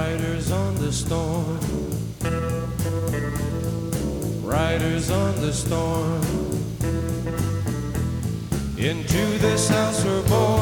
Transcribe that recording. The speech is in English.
Riders on the storm, riders on the storm. Into this house we're born.